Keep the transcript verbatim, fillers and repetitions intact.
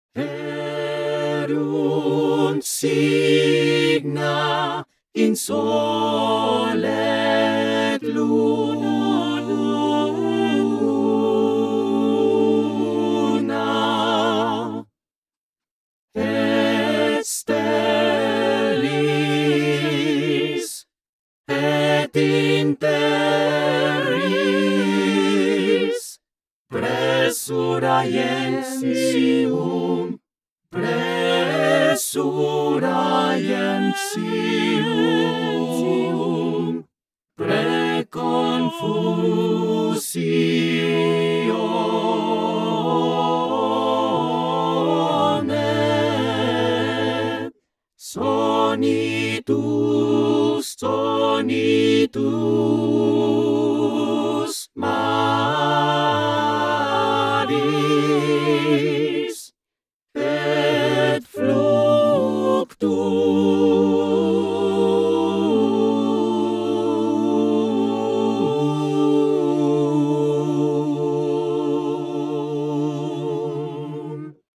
Erunt signa in sole et luna, et stellis et in terris pressura ientium, pressura ientium, preconfusione, sonitus, sonitus.